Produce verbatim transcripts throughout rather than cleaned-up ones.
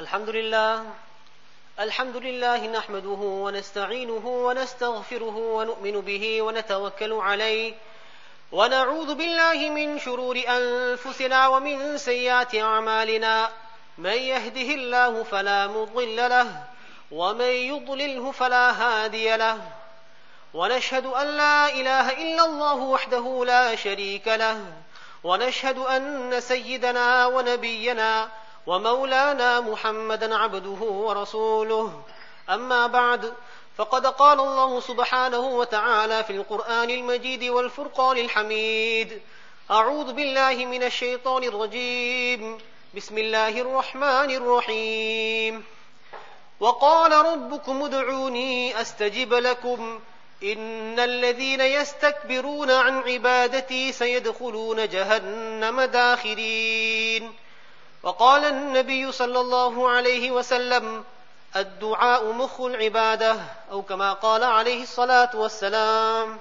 الحمد لله الحمد لله نحمده ونستعينه ونستغفره ونؤمن به ونتوكل عليه ونعوذ بالله من شرور أنفسنا ومن سيئات أعمالنا من يهده الله فلا مضل له ومن يضلله فلا هادي له ونشهد أن لا إله إلا الله وحده لا شريك له ونشهد أن سيدنا ونبينا ومولانا محمدا عبده ورسوله أما بعد فقد قال الله سبحانه وتعالى في القرآن المجيد والفرقان الحميد أعوذ بالله من الشيطان الرجيم بسم الله الرحمن الرحيم وقال ربكم ادعوني أستجب لكم إن الذين يستكبرون عن عبادتي سيدخلون جهنم داخرين وقال النبي صلى الله عليه وسلم الدعاء مخ العبادة أو كما قال عليه الصلاة والسلام.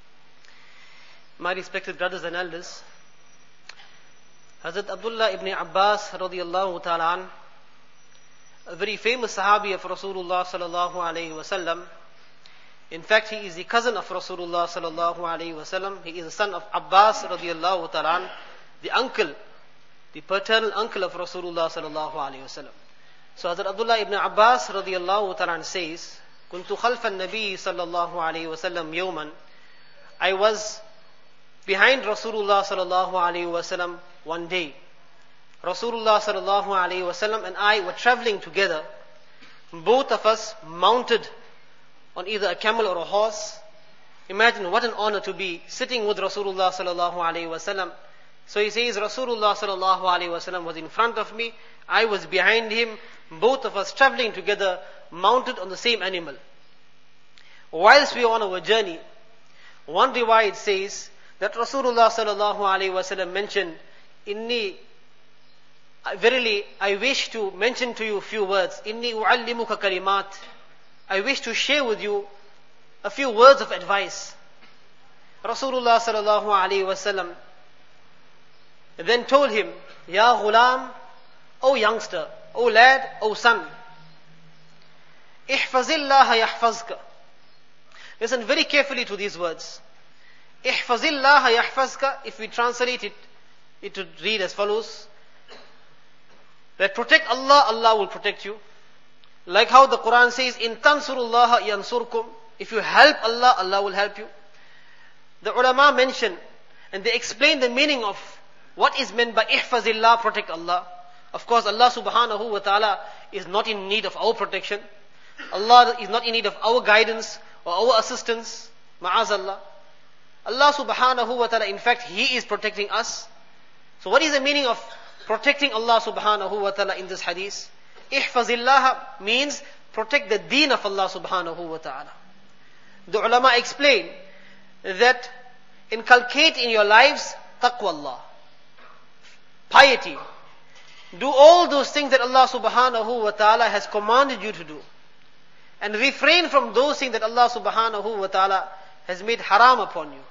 My respected brothers and elders, Hazrat Abdullah ibn Abbas radiyallahu ta'ala an, a very famous sahabi of Rasulullah sallallahu alayhi wa sallam. In fact, he is the cousin of Rasulullah sallallahu alayhi wa sallam. He is the son of Abbas radiyallahu ta'ala an, the uncle, the paternal uncle of Rasulullah sallallahu alayhi wa sallam. So Hazrat Abdullah ibn Abbas radiyallahu ta'ala says, Kuntu khalfan Nabi sallallahu alayhi wa sallam yawman. I was behind Rasulullah sallallahu alayhi wa sallam one day. Rasulullah sallallahu alayhi wa sallam and I were traveling together. Both of us mounted on either a camel or a horse. Imagine what an honor to be sitting with Rasulullah sallallahu alayhi wa sallam. So he says Rasulullah sallallahu alayhi wa sallam was in front of me, I was behind him, both of us traveling together, mounted on the same animal. Whilst we were on our journey, one riwayat says that Rasulullah sallallahu alayhi wa sallam mentioned, Inni, verily I wish to mention to you a few words, Inni u'allimuka kalimat, I wish to share with you a few words of advice. Rasulullah sallallahu alayhi wa sallam then told him, Ya ghulam, O youngster, O lad, O son, Ihfazillaha yahfazka. Listen very carefully to these words. Ihfazillaha yahfazka, if we translate it, it would read as follows, that protect Allah, Allah will protect you. Like how the Quran says, In tansurullaha yansurkum, if you help Allah, Allah will help you. The ulama mention, and they explain the meaning of what is meant by ihfazillah, protect Allah. Of course, Allah subhanahu wa ta'ala is not in need of our protection. Allah is not in need of our guidance or our assistance. Ma'azallah. Allah subhanahu wa ta'ala, in fact, He is protecting us. So what is the meaning of protecting Allah subhanahu wa ta'ala in this hadith? Ihfazillah means protect the deen of Allah subhanahu wa ta'ala. The ulama explain that inculcate in your lives taqwallah, piety. Do all those things that Allah subhanahu wa ta'ala has commanded you to do. And refrain from those things that Allah subhanahu wa ta'ala has made haram upon you.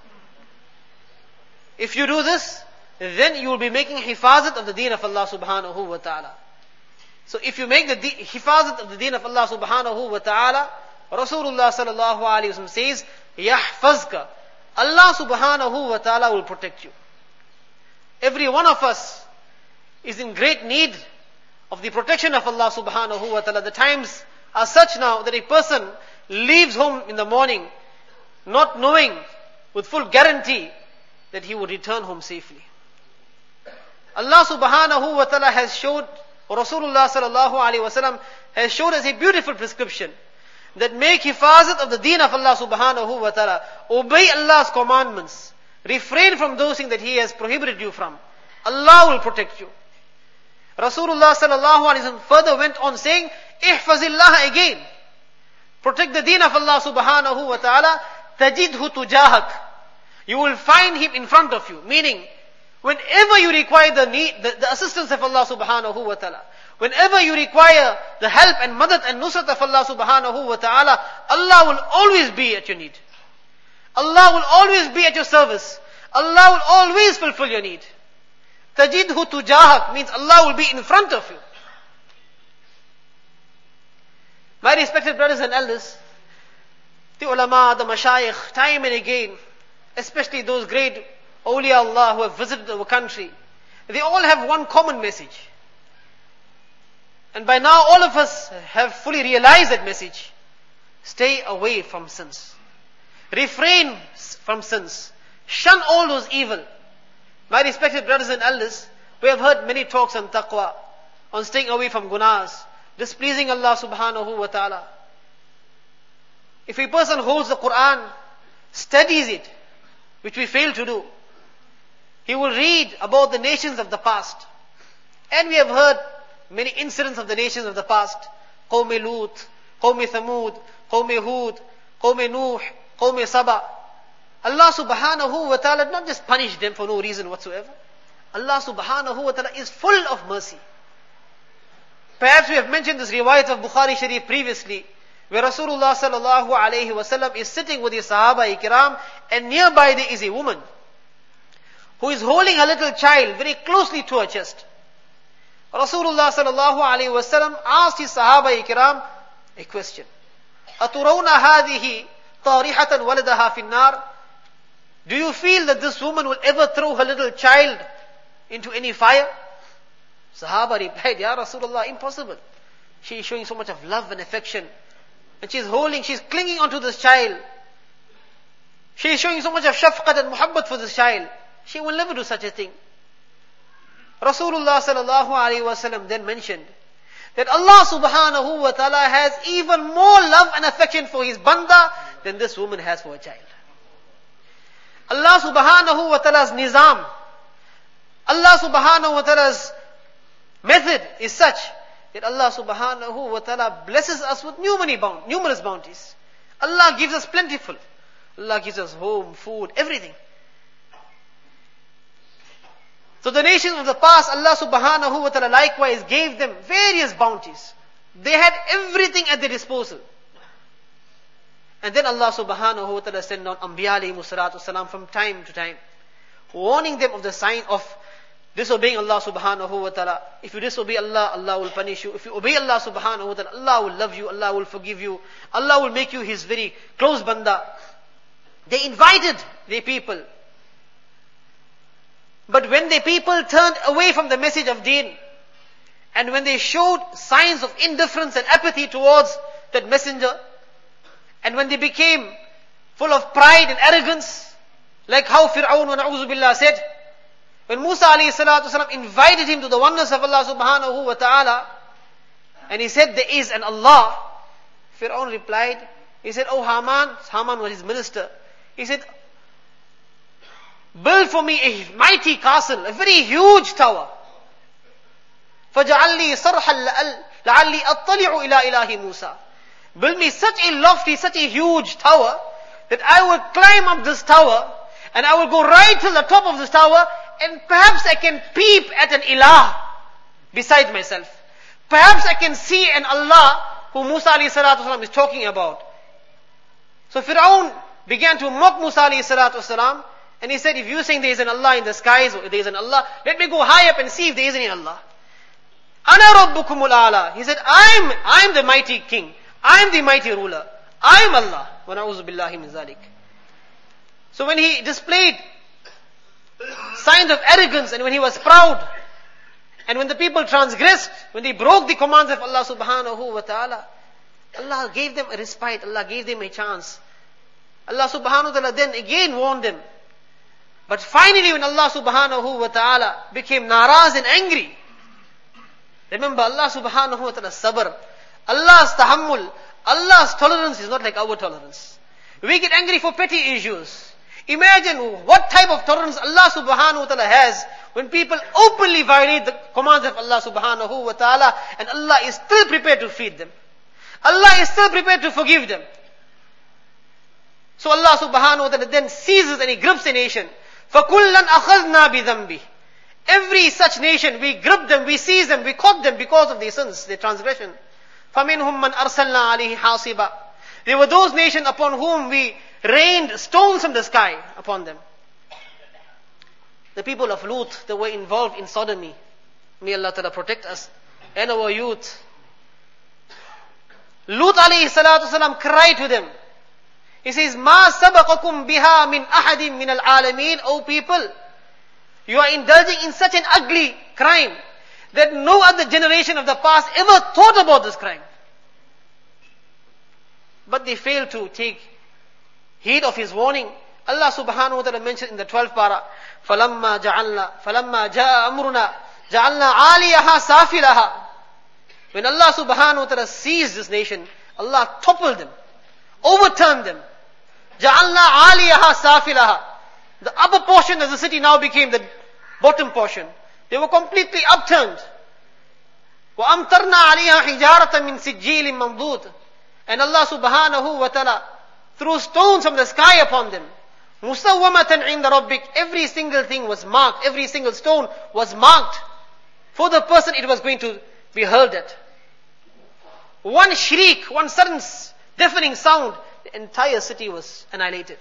If you do this, then you will be making hifazat of the deen of Allah subhanahu wa ta'ala. So if you make the de- hifazat of the deen of Allah subhanahu wa ta'ala, Rasulullah sallallahu alayhi wa sallam says, Yahfazka. Allah subhanahu wa ta'ala will protect you. Every one of us is in great need of the protection of Allah subhanahu wa ta'ala. The times are such now that a person leaves home in the morning not knowing with full guarantee that he will return home safely. Allah subhanahu wa ta'ala has showed, or Rasulullah sallallahu alayhi wa sallam has showed us a beautiful prescription that make hifazat of the deen of Allah subhanahu wa ta'ala. Obey Allah's commandments. Refrain from those things that He has prohibited you from. Allah will protect you. Rasulullah sallallahu alayhi wa sallam further went on saying, Ihfazillah again. Protect the deen of Allah subhanahu wa ta'ala. Tajidhu tujahak. You will find Him in front of you. Meaning, whenever you require the need, the, the assistance of Allah subhanahu wa ta'ala, whenever you require the help and madad and nusrat of Allah subhanahu wa ta'ala, Allah will always be at your need. Allah will always be at your service. Allah will always fulfill your need. Tajidhu tujahak means Allah will be in front of you. respected brothers and elders, the ulama, the mashayikh, time and again, especially those great awliya Allah who have visited our country, they all have one common message. And by now all of us have fully realized that message. Stay away from sins. Refrain from sins. Shun all those evil. My respected brothers and elders, we have heard many talks on taqwa, on staying away from gunas, displeasing Allah subhanahu wa ta'ala. If a person holds the Quran, studies it, which we fail to do, he will read about the nations of the past. And we have heard many incidents of the nations of the past. Qawm Lut, Qawm Thamud, Qawm Hud, Qawm Nuh, Qawm Saba. Allah subhanahu wa ta'ala did not just punish them for no reason whatsoever. Allah subhanahu wa ta'ala is full of mercy. Perhaps we have mentioned this riwayat of Bukhari Sharif previously, where Rasulullah sallallahu alayhi wa sallam is sitting with his Sahaba Ikram, and nearby there is a woman who is holding a little child very closely to her chest. Rasulullah sallallahu alayhi wa sallam asked his Sahaba Ikram a question. أَتُرَوْنَ هَذِهِ طَارِحَةً وَلَدَهَا فِي النَّارِ? Do you feel that this woman will ever throw her little child into any fire? Sahaba replied, Ya Rasulullah, impossible. She is showing so much of love and affection. And she is holding, she is clinging onto this child. She is showing so much of shafqat and muhabbat for this child. She will never do such a thing. Rasulullah sallallahu alaihi wasallam then mentioned that Allah subhanahu wa ta'ala has even more love and affection for his banda than this woman has for her child. Allah subhanahu wa ta'ala's nizam, Allah subhanahu wa ta'ala's method is such that Allah subhanahu wa ta'ala blesses us with numerous bounties. Allah gives us plentiful. Allah gives us home, food, everything. So the nations of the past, Allah subhanahu wa ta'ala likewise gave them various bounties. They had everything at their disposal. And then Allah subhanahu wa ta'ala sent down Anbiya alayhi salatu salam from time to time, warning them of the sign of disobeying Allah subhanahu wa ta'ala. If you disobey Allah, Allah will punish you. If you obey Allah subhanahu wa ta'ala, Allah will love you, Allah will forgive you, Allah will make you His very close banda. They invited the people. But when the people turned away from the message of deen, and when they showed signs of indifference and apathy towards that messenger, and when they became full of pride and arrogance, like how Fir'aun wa na'udhu billah said, when Musa alayhi salatu wasalam invited him to the oneness of Allah subhanahu wa ta'ala, and he said there is an Allah, Fir'aun replied, he said, Oh Haman, Haman was his minister, he said, build for me a mighty castle, a very huge tower. فَجَعَلْ لِي صَرْحًا لَعَلِّي أَطَّلِعُ إِلَىٰ إِلَهِ مُوسَى. Build me such a lofty, such a huge tower, that I will climb up this tower, and I will go right to the top of this tower, and perhaps I can peep at an ilah beside myself. Perhaps I can see an Allah who Musa alayhi salatu wasalam is talking about. So Fir'aun began to mock Musa alayhi salatu wasalam, and he said, if you saying there is an Allah in the skies, or there is an Allah, let me go high up and see if there is any Allah. Ana rabbukumul a'la. He said, I'm, I'm the mighty king. I'm the mighty ruler. I'm Allah. Wa na'udhu billahi min zalik. So when he displayed signs of arrogance, and when he was proud, and when the people transgressed, when they broke the commands of Allah subhanahu wa ta'ala, Allah gave them a respite, Allah gave them a chance. Allah subhanahu wa ta'ala then again warned them. But finally when Allah subhanahu wa ta'ala became naraz and angry, remember Allah subhanahu wa ta'ala sabr, Allah's tahammul, Allah's tolerance is not like our tolerance. We get angry for petty issues. Imagine what type of tolerance Allah subhanahu wa ta'ala has when people openly violate the commands of Allah subhanahu wa ta'ala, and Allah is still prepared to feed them. Allah is still prepared to forgive them. So Allah subhanahu wa ta'ala then seizes and He grips a nation. فَكُلًّا أَخَذْنَا بِذَنْبِهِ. Every such nation, we grip them, we seize them, we caught them because of their sins, their transgression. فَمِنْهُمْ مَنْ أَرْسَلْنَا عَلَيْهِ حَاصِبًا. There were those nations upon whom we rained stones from the sky upon them. The people of Lut, they were involved in sodomy. May Allah Ta'ala protect us and our youth. Lut alayhi salatu wasalam cried to them. He says, Ma sabaqakum biha min ahadim min al-alameen, O people, you are indulging in such an ugly crime that no other generation of the past ever thought about this crime. But they failed to take heed of his warning. Allah subhanahu wa ta'ala mentioned in the twelfth para, فَلَمَّا جَعَلْنَا فَلَمَّا جَاءَ أَمْرُنَا جَعَلْنَا عَالِيَهَا سَافِلَهَا. When Allah subhanahu wa ta'ala seized this nation, Allah toppled them, overturned them. جَعَلْنَا عَالِيَهَا سَافِلَهَا. The upper portion of the city now became the bottom portion. They were completely upturned. وَأَمْطَرْنَا عَلِيهَا حِجَارَةً مِّن سِجِّيلٍ مَنْضُودٍ. And Allah subhanahu wa ta'ala threw stones from the sky upon them. مُسَوَّمَةً عِنْدَ رَبِّكَ. Every single thing was marked. Every single stone was marked for the person it was going to be hurled at. One shriek, one sudden deafening sound, the entire city was annihilated.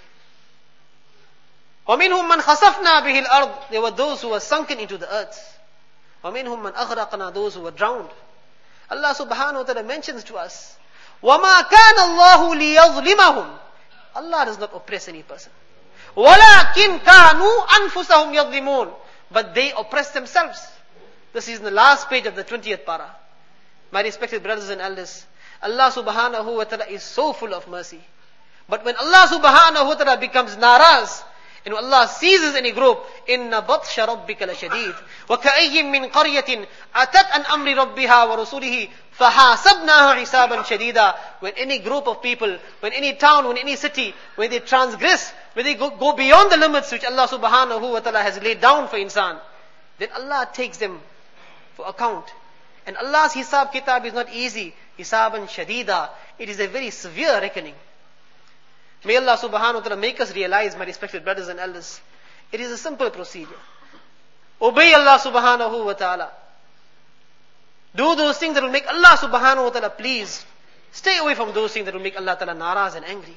وَمِنْهُمْ مَنْ خَسَفْنَا بِهِ الْأَرْضِ. There were those who were sunken into the earth. وَمِنْهُمْ مَنْ أَغْرَقْنَا. Those who were drowned. Allah subhanahu wa ta'ala mentions to us, وَمَا كَانَ اللَّهُ لِيَظْلِمَهُمْ. Allah does not oppress any person. وَلَكِنْ كَانُوا أَنفُسَهُمْ يَظْلِمُونَ. But they oppress themselves. This is in the last page of the twentieth para. My respected brothers and elders, Allah subhanahu wa ta'ala is so full of mercy. But when Allah subhanahu wa ta'ala becomes naraz, and when Allah seizes any group, إِنَّ بَطْشَ رَبِّكَ لَشَدِيدٌ وَكَأَيٍّ مِّن قَرْيَةٍ أَتَتْ عَنْ أَمْرِ رَبِّهَا وَرُسُولِهِ فَحَاسَبْنَاهَا حِسَابًا شَدِيدًا. When any group of people, when any town, when any city, when they transgress, when they go, go beyond the limits which Allah subhanahu wa ta'ala has laid down for insan, then Allah takes them for account. And Allah's hisab kitab is not easy. Hisaban shadida. It is a very severe reckoning. May Allah subhanahu wa ta'ala make us realize, my respected brothers and elders, it is a simple procedure. Obey Allah subhanahu wa ta'ala. Do those things that will make Allah subhanahu wa ta'ala pleased. Stay away from those things that will make Allah ta'ala naraz and angry.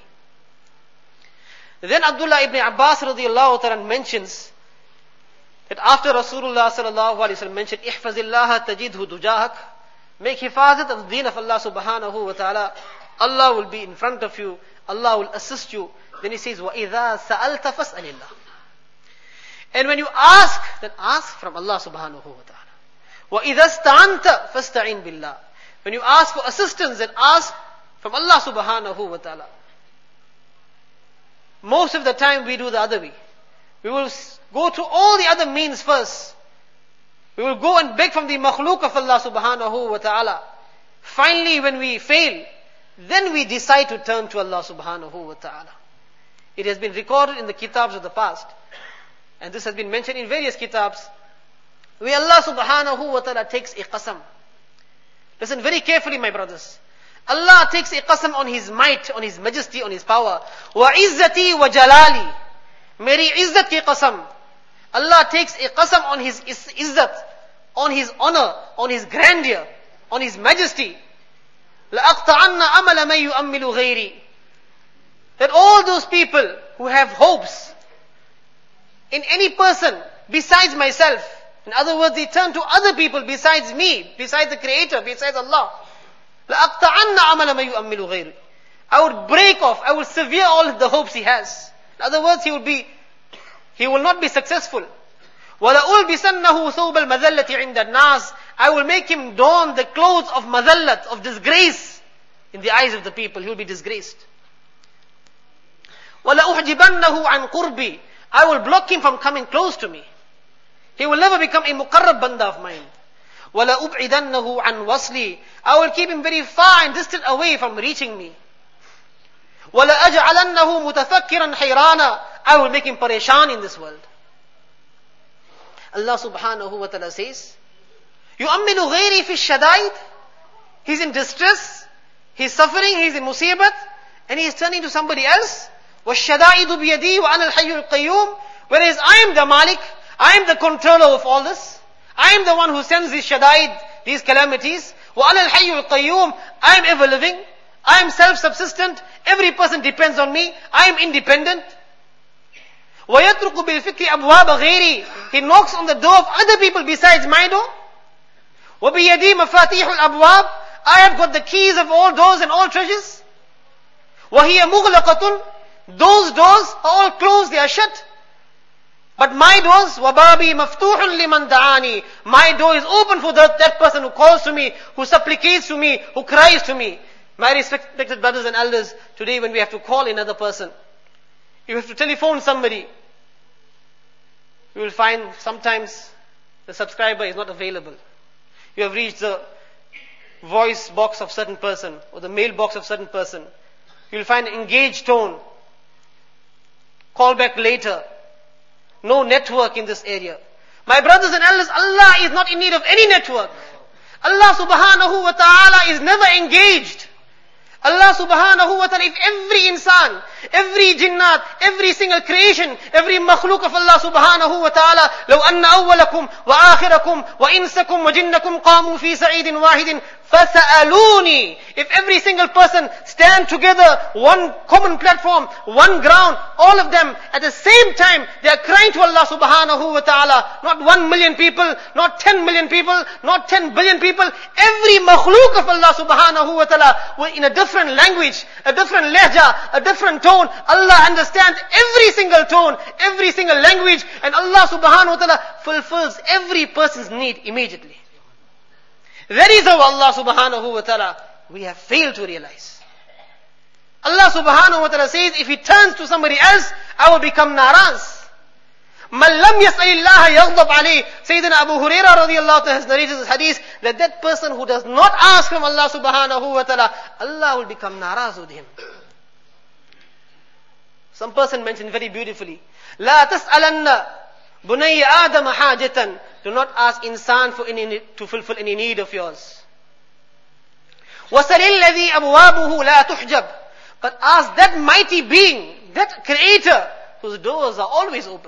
Then Abdullah ibn Abbas radiallahu ta'ala mentions that after Rasulullah sallallahu alayhi wa sallam mentioned, ihfazillaha tajidhu dujahak, make hifazat of the deen of Allah subhanahu wa ta'ala, Allah will be in front of you, Allah will assist you. Then he says, وَإِذَا سَأَلْتَ فَاسْأَلِ اللَّهِ. And when you ask, then ask from Allah subhanahu wa ta'ala. وَإِذَا اسْتَعَنْتَ فَاسْتَعِنْ بِاللَّهِ. When you ask for assistance, then ask from Allah subhanahu wa ta'ala. Most of the time we do the other way. We will go to all the other means first. We will go and beg from the makhluk of Allah subhanahu wa ta'ala. Finally, when we fail, then we decide to turn to Allah subhanahu wa ta'ala. It has been recorded in the kitabs of the past, and this has been mentioned in various kitabs, where Allah subhanahu wa ta'ala takes a qasam. Listen very carefully, my brothers. Allah takes a qasam on His might, on His majesty, on His power. Wa izzati wa jalali. Meri izzat ki qasam. Allah takes a qasam on His izzat, on His honor, on His grandeur, on His majesty. لَأَقْطَعَنَّ أَمَلَ مَن يُؤَمِّلُ غَيْرِي. That all those people who have hopes in any person besides myself, in other words, they turn to other people besides me, besides the Creator, besides Allah. لَأَقْطَعَنَّ أَمَلَ مَن يُؤَمِّلُ غَيْرِي. I would break off, I would sever all the hopes he has. In other words, he will be, he will not be successful. وَلَأُلْبِسَنَّهُ ثَوْبَ الْمَذَلَّةِ عِنْدَ النَّاسِ. I will make him don the clothes of madallat, of disgrace in the eyes of the people. He will be disgraced. وَلَأُحْجِبَنَّهُ عَنْ قُرْبِي. I will block him from coming close to me. He will never become a muqarrab banda of mine. وَلَأُبْعِدَنَّهُ عَنْ وَصْلِي. I will keep him very far and distant away from reaching me. وَلَأَجْعَلَنَّهُ مُتَفَكِّرًا حَيْرَانًا. I will make him pareshan in this world. Allah subhanahu wa ta'ala says, يُؤَمِّلُ غَيْرِي فِي الشَّدَائِدِ. He's in distress, he's suffering, he's in musibat, and he is turning to somebody else. وَالشَّدَائِدُ بِيَدِي وَأَنَا الْحَيُّ الْقَيُّومُ. Whereas I am the Malik, I am the controller of all this. I am the one who sends these shadaid, these calamities. وَأَنَا الْحَيُّ الْقَيُّومُ. I am ever living, I am self-subsistent, every person depends on me, I am independent. وَيَتْرُكُ بِالْفِكْرِ أَبْوَابَ غَيْرِي. He knocks on the door of other people besides my door. وَبِيَدِي مَفَاتِيحُ الْأَبْوَابِ. I have got the keys of all doors and all treasures. وَهِيَ مُغْلَقَةٌ. Those doors are all closed, they are shut. But my doors, وَبَابِي مَفْتُوحٌ لِمَنْ دَعَانِي. My door is open for that, that person who calls to me, who supplicates to me, who cries to me. My respected brothers and elders, today when we have to call another person, you have to telephone somebody, you will find sometimes the subscriber is not available. You have reached the voice box of certain person or the mail box of certain person. You will find engaged tone. Call back later. No network in this area. My brothers and elders, Allah is not in need of any network. Allah subhanahu wa ta'ala is never engaged. Allah subhanahu wa ta'ala, if every insan, every jinnat, every single creation, every makhluk of Allah subhanahu wa ta'ala, لو أن أولكم وآخركم وإنسكم وجنكم قاموا في سعيد واحد فسألوني. If every single person stand together, one common platform, one ground, all of them at the same time, they are crying to Allah subhanahu wa ta'ala. Not one million people, not ten million people, not ten billion people. Every makhluk of Allah subhanahu wa ta'ala, in a different language, a different lehja, a different tone. Allah understands every single tone, every single language, and Allah subhanahu wa ta'ala fulfills every person's need immediately. That is how Allah subhanahu wa ta'ala, we have failed to realize. Allah subhanahu wa ta'ala says, if he turns to somebody else, I will become naraz. مَنْ لَمْ يَسْأَلِ اللَّهَ يَغْضَبْ عَلَيْهِ. Sayyidina Abu Hurairah radiallahu ta'ala has narrated this hadith, that that person who does not ask from Allah subhanahu wa ta'ala, Allah will become naraz with him. Some person mentioned very beautifully, لَا تَسْأَلَنَّ بُنَيَّ آدَمَ حَاجَةً. Do not ask insan for any, to fulfill any need of yours. وَسَلِ الَّذِي أَبْوَابُهُ لَا تُحْجَبْ. But ask that mighty being, that creator, whose doors are always open.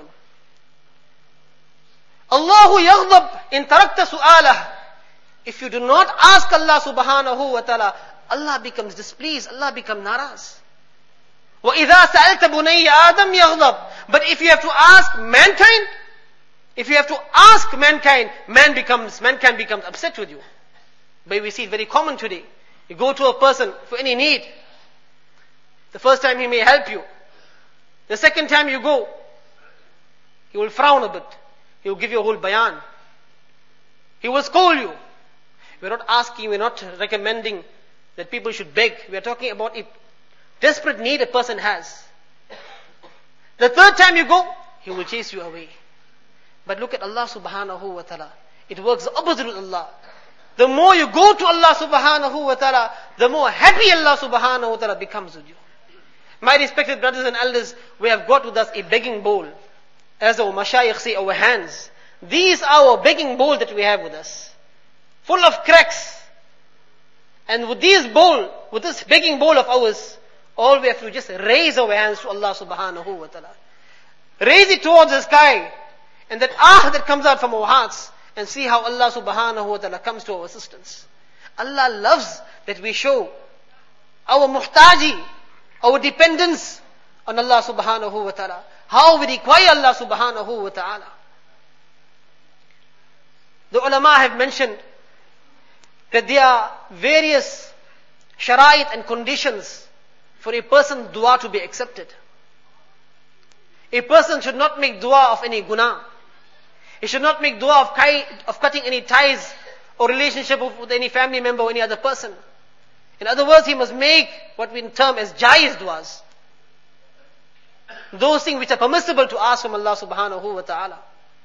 Allahu yaghdab in tarakta su'alah. If you do not ask Allah subhanahu wa ta'ala, Allah becomes displeased, Allah becomes naraz. وَإِذَا سَأَلْتَ بُنَيَّ آدَمْ يَغْضَبْ. But if you have to ask mankind, if you have to ask mankind, man becomes, mankind becomes upset with you. But we see it very common today. You go to a person for any need. The first time he may help you. The second time you go, he will frown a bit. He will give you a whole bayan. He will scold you. We're not asking, we're not recommending that people should beg. We're talking about a desperate need a person has. The third time you go, he will chase you away. But look at Allah subhanahu wa ta'ala. It works the opposite with Allah. The more you go to Allah subhanahu wa ta'ala, the more happy Allah subhanahu wa ta'ala becomes with you. My respected brothers and elders, we have got with us a begging bowl. As our mashayikh say, our hands. These are our begging bowl that we have with us. Full of cracks. And with this bowl, with this begging bowl of ours, all we have to just raise our hands to Allah subhanahu wa ta'ala. Raise it towards the sky. And that ah that comes out from our hearts. And see how Allah subhanahu wa ta'ala comes to our assistance. Allah loves that we show our muhtaji, our dependence on Allah subhanahu wa ta'ala. How we require Allah subhanahu wa ta'ala. The ulama have mentioned that there are various sharait and conditions for a person's dua to be accepted. A person should not make dua of any guna. He should not make dua of, kai, of cutting any ties or relationship with any family member or any other person. In other words, he must make what we term as jaiz duas. Those things which are permissible to ask from Allah subhanahu wa ta'ala.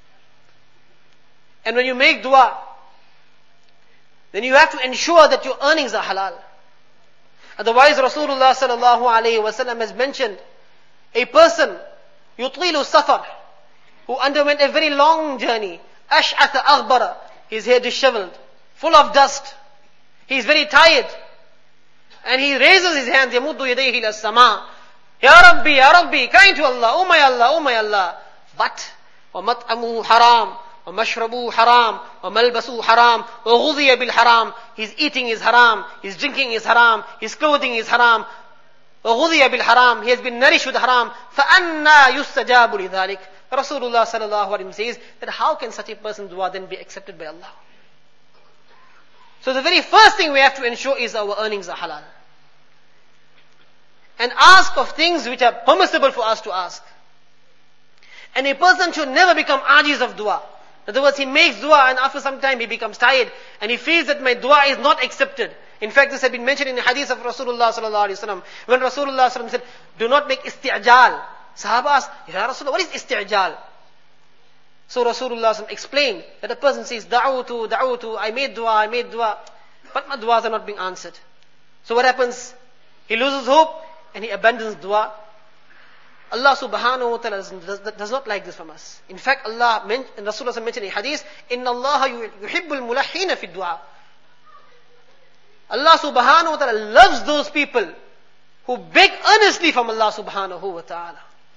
And when you make dua, then you have to ensure that your earnings are halal. Otherwise, Rasulullah sallallahu alayhi wa sallam has mentioned a person, yutlilu safar, who underwent a very long journey, ash'atha aghbara, his hair disheveled, full of dust. He is very tired. And he raises his hands, yamuddu yadayhi ila sama. Ya Rabbi, Ya Rabbi, crying to Allah, Oh my Allah, Oh my Allah. But, وَمَطْعَمُهُ حَرَامٌ وَمَشْرَبُهُ حَرَامٌ وَمَلْبَسُهُ حَرَامٌ وَغُذِيَ بِالْحَرَامِ. His eating is haram, his drinking is haram, his clothing is haram. وَغُذِيَ بِالْحَرَامِ. He has been nourished with haram. فَأَنَّا يُسْتَجَابُ لِذَلِكَ. Rasulullah sallallahu alaihi wasallam says that how can such a person's dua then be accepted by Allah? So the very first thing we have to ensure is our earnings are halal. And ask of things which are permissible for us to ask. And a person should never become ajiz of dua. In other words, he makes dua and after some time he becomes tired and he feels that my dua is not accepted. In fact, this had been mentioned in the hadith of Rasulullah sallallahu alaihi wasallam. When Rasulullah sallallahu alaihi wasallam said, do not make isti'jal. Sahaba asked, Ya Rasulullah, what is isti'jal? So Rasulullah sallallahu alaihi wasallam explained that a person says, da'utu, da'utu, I made dua, I made dua, but my duas are not being answered. So what happens? He loses hope and he abandons dua. Allah subhanahu wa ta'ala does, does not like this from us. In fact, Allah and Rasulullah mentioned in hadith, Inna Allah yuhibbul mulahhina fi dua. Allah subhanahu wa ta'ala loves those people who beg earnestly from Allah subhanahu wa ta'ala.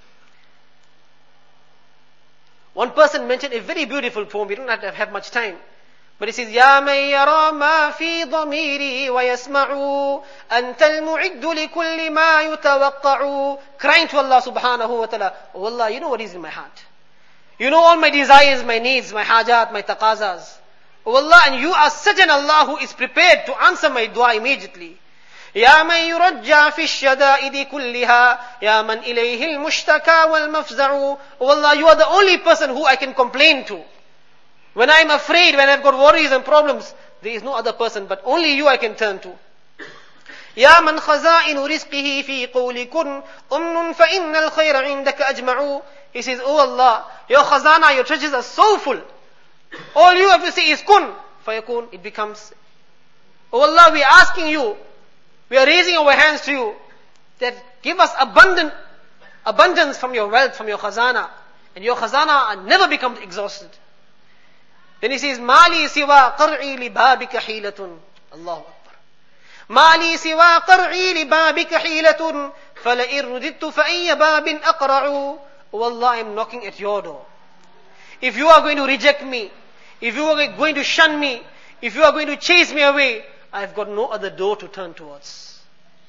One person mentioned a very beautiful poem. We don't have to have much time. But he says, Ya man yara ma fi dhamiri wa yasma'u anta al-mu'iddu li kulli ma yutawaqqa'u. Crying to Allah subhanahu wa ta'ala, oh Allah, you know what is in my heart. You know all my desires, my needs, my hajat, my taqazas. Oh Allah, and you are such an Allah who is prepared to answer my dua immediately. Ya man yurajja fi ash-shada'idi kulliha, ya man ilayhi al-mushtaka wal-mafza'u. Oh Allah, you are the only person who I can complain to. When I am afraid, when I have got worries and problems, there is no other person, but only you I can turn to. Ya man khaza'inu rizqihi fi qawli kun, umnun fa innal khayra indaka ajma'u. He says, oh Allah, your khazana, your treasures are so full. All you have to say is kun, fayakun, it becomes. Oh Allah, we are asking you, we are raising our hands to you, that give us abundant, abundance from your wealth, from your khazana. And your khazana never becomes exhausted. Then he says, Mali siwa qar'i li babika hilatun. Allahu Akbar. Mali siwa qar'i li babika hilatun. Fala'in rudittu fa'ayya babin aqra'u. Oh Allah, I am knocking at your door. If you are going to reject me, if you are going to shun me, if you are going to chase me away, I have got no other door to turn towards.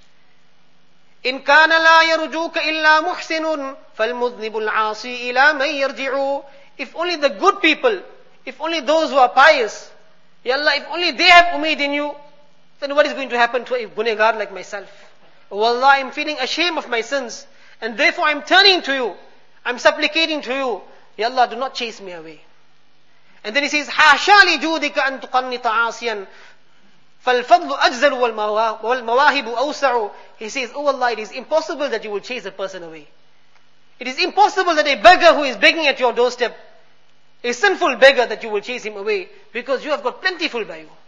In kana la yarjuka illa muhsinun, falmudhnibu al-'asi ila man yarji'u. If only the good people, if only those who are pious, Ya Allah, if only they have umeed in you, then what is going to happen to a gunegar like myself? Oh Allah, I am feeling ashamed of my sins, and therefore I am turning to you. I am supplicating to you. Ya Allah, do not chase me away. And then he says, Hasha li judika an tuqannita asiyan, falfadlu ajzalu wal mawahibu awsa'u. He says, oh Allah, it is impossible that you will chase a person away. It is impossible that a beggar who is begging at your doorstep, a sinful beggar, that you will chase him away, because you have got plentiful by you.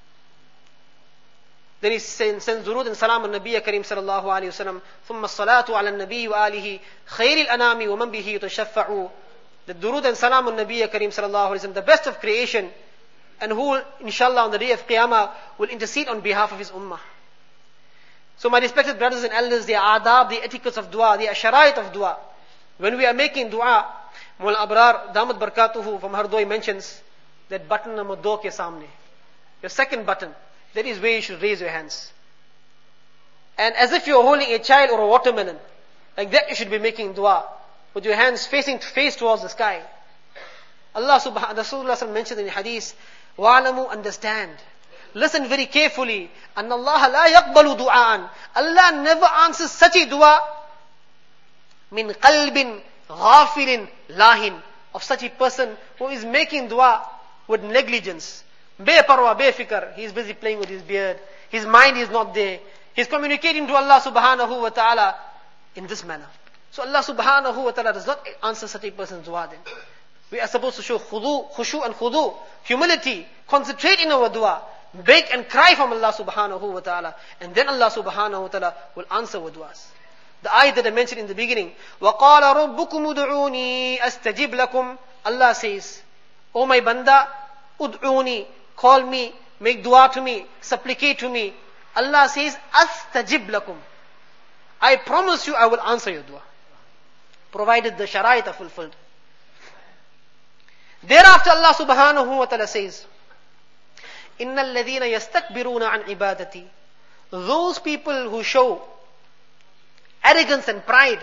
Then he sends durood and salam on Nabiya Kareem sallallahu alayhi wa sallam, thumma salatu ala nabi wa alihi, khayril anami wa man bihi yutashaffa'u. The durood and salam on Nabiya Kareem sallallahu alayhi wa sallam, the best of creation, and who, inshallah, on the day of Qiyamah, will intercede on behalf of his ummah. So my respected brothers and elders, the adab, the etiquettes of dua, the asharait of dua. When we are making dua, Mawlana Abrar, Damat Barakatuhu from Hardoi mentions that button number do ke samne. Your second button, that is where you should raise your hands. And as if you are holding a child or a watermelon, like that you should be making dua, with your hands facing face towards the sky. Allah subhanahu wa ta'ala mentioned in the hadith, wa'alamu, understand. Listen very carefully. أَنَّ اللَّهَ لَا يَقْبَلُ دُعَاءً. Allah never answers such a dua min qalbin ghafilin lahin, of such a person who is making dua with negligence. Beparwa, befikar. He is busy playing with his beard. His mind is not there. He is communicating to Allah subhanahu wa ta'ala in this manner. So Allah subhanahu wa ta'ala does not answer such a person's dua then. We are supposed to show khudu, khushu and khudu, humility, concentrate in our dua, beg and cry from Allah subhanahu wa ta'ala, and then Allah subhanahu wa ta'ala will answer our duas. The ayat that I mentioned in the beginning, وَقَالَ رَبُّكُمُ ud'uni astajib lakum. Allah says, O my banda, ud'uni, call me, make dua to me, supplicate to me. Allah says, astajib lakum. I promise you I will answer your dua, provided the sharait are fulfilled. Thereafter Allah subhanahu wa ta'ala says, إِنَّ الَّذِينَ يَسْتَكْبِرُونَ عَنْ عِبَادَتِي. Those people who show arrogance and pride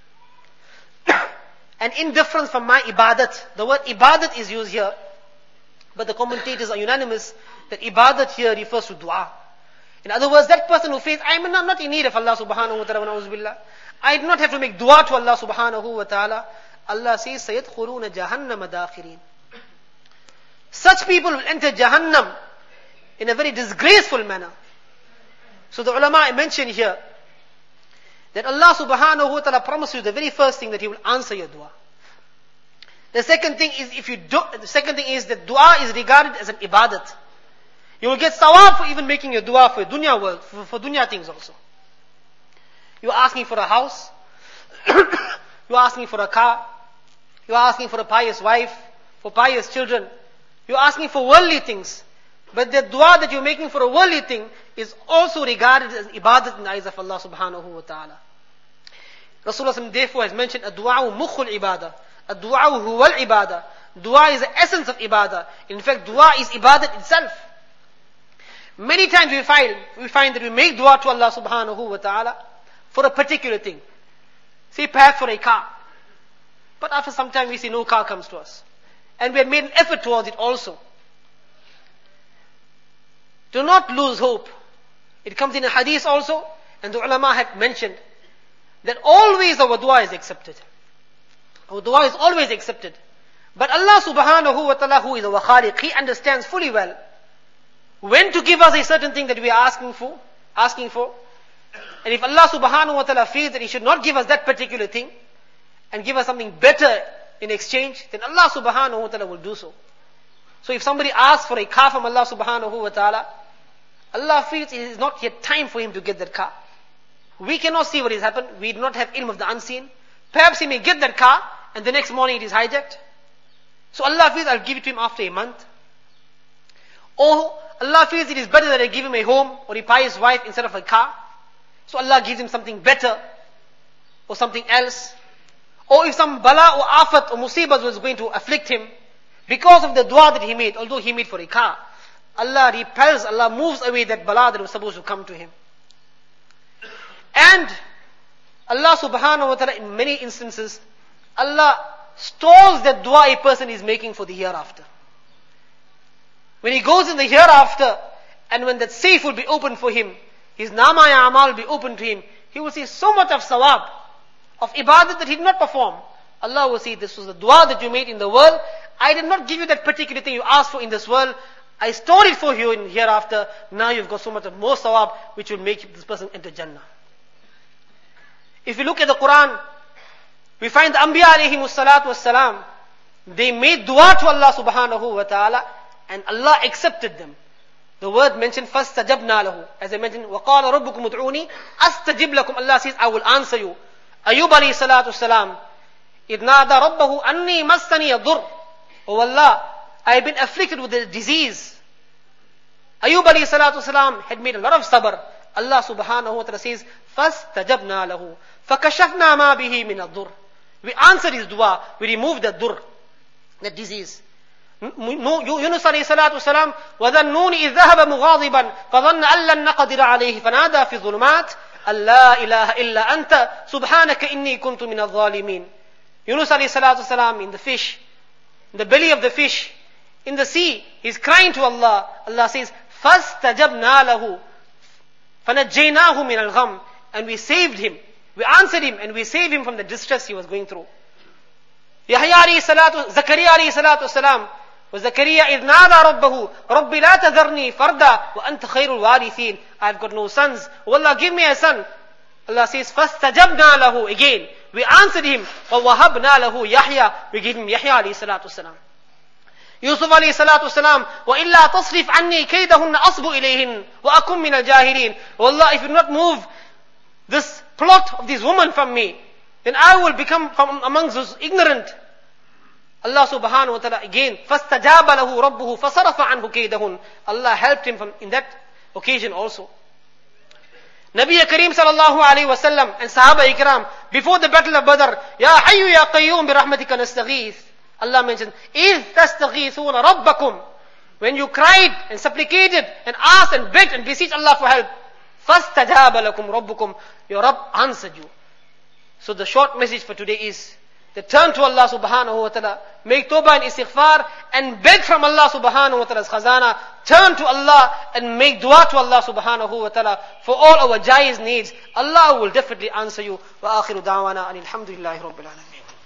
and indifference from my ibadat. The word ibadat is used here, but the commentators are unanimous that ibadat here refers to dua. In other words, that person who says, I am not, not in need of Allah subhanahu wa ta'ala, wa na'udhu billah. I do not have to make dua to Allah subhanahu wa ta'ala. Allah says, سَيَدْخُلُونَ جَهَنَّمَ دَاخِرِينَ. Such people will enter Jahannam in a very disgraceful manner. So the ulama mentioned here that Allah subhanahu wa ta'ala promises you the very first thing that He will answer your dua. The second thing is if you do, the second thing is that dua is regarded as an ibadat. You will get sawab for even making your dua for dunya world, for, for dunya things also. You are asking for a house, you are asking for a car, you are asking for a pious wife, for pious children, you are asking for worldly things. But the dua that you are making for a worldly thing is also regarded as ibadat in the eyes of Allah subhanahu wa ta'ala. Rasulullah therefore has mentioned a dua mukhul ibadah. A dua huwal ibadah. Dua is the essence of ibadah. In fact, dua is ibadat itself. Many times we find, we find that we make dua to Allah subhanahu wa ta'ala for a particular thing. Say perhaps for a car. But after some time we see no car comes to us. And we have made an effort towards it also. Do not lose hope. It comes in a hadith also, and the ulama have mentioned that always our dua is accepted. Our dua is always accepted. But Allah subhanahu wa ta'ala, who is our khaliq, He understands fully well when to give us a certain thing that we are asking for, asking for. And if Allah subhanahu wa ta'ala feels that He should not give us that particular thing, and give us something better in exchange, then Allah subhanahu wa ta'ala will do so. So if somebody asks for a car from Allah subhanahu wa ta'ala, Allah feels it is not yet time for him to get that car. We cannot see what has happened. We do not have ilm of the unseen. Perhaps he may get that car and the next morning it is hijacked. So Allah feels I'll give it to him after a month. Or Allah feels it is better that I give him a home or a pious wife instead of a car. So Allah gives him something better or something else. Or if some bala or afat or musibah was going to afflict him because of the dua that he made, although he made for a car, Allah repels, Allah moves away that bala that was supposed to come to him. And Allah subhanahu wa ta'ala, in many instances, Allah stalls that dua a person is making for the hereafter. When he goes in the hereafter, and when that safe will be opened for him, his nama ya amal will be opened to him, he will see so much of sawab, of ibadat that he did not perform. Allah will say, this was the dua that you made in the world. I did not give you that particular thing you asked for in this world. I stored it for you in hereafter. Now you've got so much of more sawab, which will make this person enter Jannah. If you look at the Quran, we find the Anbiya alayhimus salatu was salam, they made dua to Allah subhanahu wa ta'ala, and Allah accepted them. The word mentioned, فَاسْتَجَبْنَا لَهُ. As I mentioned, وَقَالَ رَبُّكُمُ ادْعُونِي أَسْتَجِبْ لَكُمْ. Allah says, I will answer you. Ayyub alayhi salatu salam, إِذْ نَادَى رَبَّهُ أَنِّي مَسَّنِيَ الضُّرُّ. Oh Allah, I have been afflicted with a disease. Ayyub alayhi salatu salam had made a lot of sabr. Allah subhanahu wa ta'ala says, فَاسْتَجَبْنَا لَهُ فَكَشَفْنَا مَا بِهِ مِنَ الضُّرِّ. We answered his dua, we removed the dur, that disease. Yunus alayhi salatu salam, وَذَنُّونِ إِذْ ذَهَبَ مُغَاضِبًا فَظَنَّ أَن لَّن نَّقْدِرَ عَلَيْهِ فَنَادَى فِي الظُّلُمَاتِ أَن لَّا إِلَهَ إِلَّا أَنْتَ سُبْحَانَكَ إِنِّي كُنْتُ مِنَ الظَّالِمِينَ. Yunus alayhi salatu salam in the fish, in the belly of the fish, in the sea, he's crying to Allah. Allah says, فَاسْتَجَبْنَا لَهُ فَنَجَّيْنَاهُ مِنَ الْغَمِّ. And we saved him. We answered him and we saved him from the distress he was going through. Yahya alayhi salatu, Zakaria alayhi salatu salam, وَزَكَرِيَّا إِذْ نَادَى رَبَّهُ رَبِّ لَا تَذَرْنِي فَرْدًا وَأَنْتَ خَيْرُ الْوَارِثِينَ. I've got no sons. Oh Allah, give me a son. Allah says, فَاسْتَجَبْنَا لَهُ. Again, we answered him. وَوَهَبْنَا لَهُ يَحْيَا. We gave him Yahya alayhi salatu salam. Yusuf alayhi salatu salam, وَإِلَّا تَصْرِفْ عَنِّي كَيْدَهُنَّ أَصْبُ إِلَيْهِنَّ وَأَكُمْ مِنَ الْجَاهِلِينَ. Oh Allah, if you do not move this plot of this woman from me, then I will become from amongst those ignorant. Allah subhanahu wa ta'ala again, فَاسْتَجَابَ لَهُ رَبُّهُ فَصَرَفَ عَنْهُ كَيْدَهُنَّ. Allah helped him from in that occasion also. Nabi Kareem sallallahu alayhi wa sallam and Sahaba Ikram, before the battle of Badr, Ya Hayyu Ya Qayyum bi rahmatika nastaghith. Allah mentions, إِذْ تَسْتَغِيثُونَ رَبَّكُمْ. When you cried and supplicated and asked and begged and beseeched Allah for help, فَاسْتَجَابَ لَكُمْ رَبُّكُمْ. Your Rabb answered you. So the short message for today is, They turn to Allah subhanahu wa ta'ala, make tawbah and istighfar, and beg from Allah subhanahu wa ta'ala's khazana. Turn to Allah and make dua to Allah subhanahu wa ta'ala for all our jaiz needs. Allah will definitely answer you. Wa akhiru da'wana anil hamdulillahi rabbil alameen.